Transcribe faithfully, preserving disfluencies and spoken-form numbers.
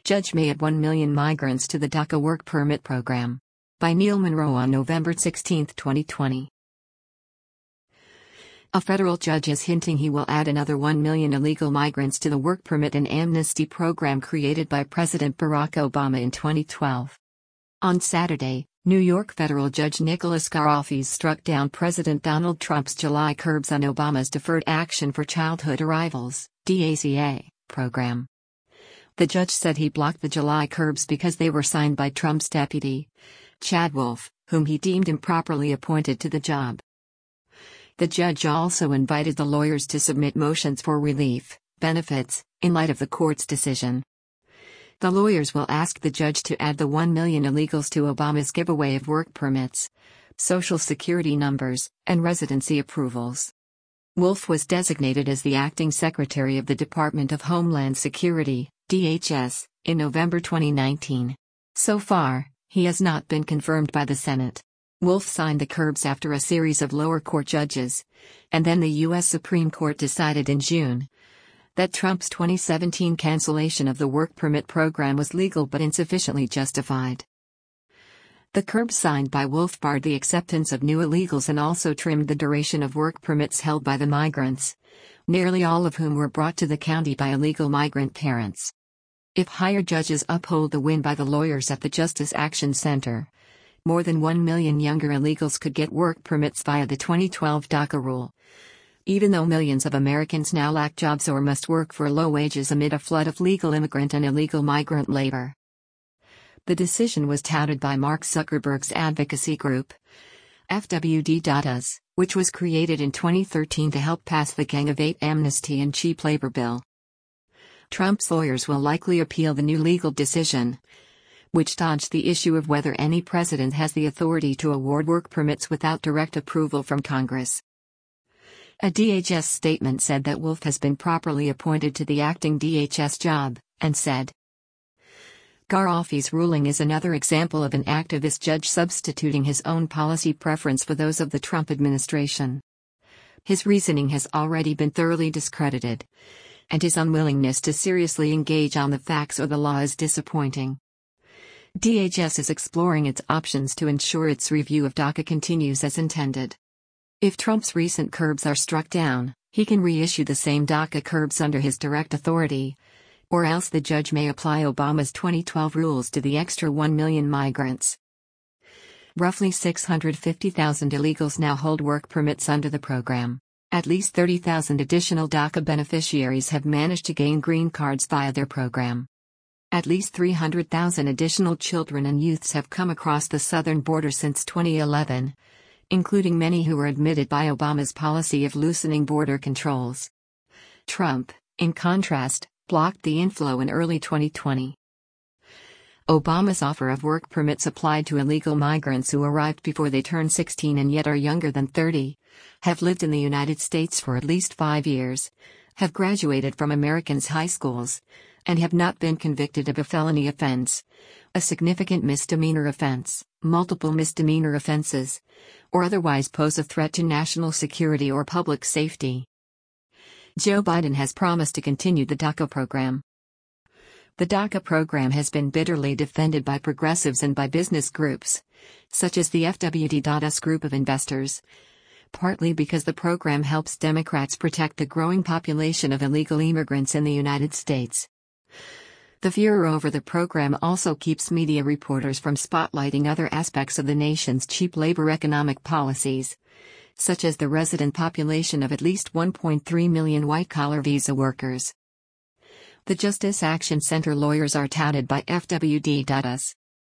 Judge may add one million migrants to the DACA work permit program. By Neil Monroe on November sixteenth, twenty twenty. A federal judge is hinting he will add another one million illegal migrants to the work permit and amnesty program created by President Barack Obama in twenty twelve. On Saturday, New York federal judge Nicholas Garofis struck down President Donald Trump's July curbs on Obama's Deferred Action for Childhood Arrivals (DACA) program. The judge said he blocked the July curbs because they were signed by Trump's deputy, Chad Wolf, whom he deemed improperly appointed to the job. The judge also invited the lawyers to submit motions for relief, benefits, in light of the court's decision. The lawyers will ask the judge to add the one million illegals to Obama's giveaway of work permits, social security numbers, and residency approvals. Wolf was designated as the acting secretary of the Department of Homeland Security, D H S, in November twenty nineteen. So far, he has not been confirmed by the Senate. Wolf signed the curbs after a series of lower court judges, and then the U S Supreme Court decided in June that Trump's twenty seventeen cancellation of the work permit program was legal but insufficiently justified. The curbs signed by Wolf barred the acceptance of new illegals and also trimmed the duration of work permits held by the migrants, nearly all of whom were brought to the county by illegal migrant parents. If higher judges uphold the win by the lawyers at the Justice Action Center, more than one million younger illegals could get work permits via the twenty twelve DACA rule, even though millions of Americans now lack jobs or must work for low wages amid a flood of legal immigrant and illegal migrant labor. The decision was touted by Mark Zuckerberg's advocacy group, F W D dot U S, which was created in twenty thirteen to help pass the Gang of Eight amnesty and cheap labor bill. Trump's lawyers will likely appeal the new legal decision, which dodged the issue of whether any president has the authority to award work permits without direct approval from Congress. A D H S statement said that Wolf has been properly appointed to the acting D H S job, and said, Garofis' ruling is another example of an activist judge substituting his own policy preference for those of the Trump administration. His reasoning has already been thoroughly discredited, and his unwillingness to seriously engage on the facts or the law is disappointing. D H S is exploring its options to ensure its review of DACA continues as intended. If Trump's recent curbs are struck down, he can reissue the same DACA curbs under his direct authority, or else the judge may apply Obama's twenty twelve rules to the extra one million migrants. Roughly six hundred fifty thousand illegals now hold work permits under the program. At least thirty thousand additional DACA beneficiaries have managed to gain green cards via their program. At least three hundred thousand additional children and youths have come across the southern border since twenty eleven, including many who were admitted by Obama's policy of loosening border controls. Trump, in contrast, blocked the inflow in early twenty twenty. Obama's offer of work permits applied to illegal migrants who arrived before they turned sixteen and yet are younger than thirty, have lived in the United States for at least five years, have graduated from Americans' high schools, and have not been convicted of a felony offense, a significant misdemeanor offense, multiple misdemeanor offenses, or otherwise pose a threat to national security or public safety. Joe Biden has promised to continue the DACA program. The DACA program has been bitterly defended by progressives and by business groups, such as the F W D dot U S group of investors, partly because the program helps Democrats protect the growing population of illegal immigrants in the United States. The furor over the program also keeps media reporters from spotlighting other aspects of the nation's cheap labor economic policies, such as the resident population of at least one point three million white-collar visa workers. The Justice Action Center lawyers are touted by F W D dot U S.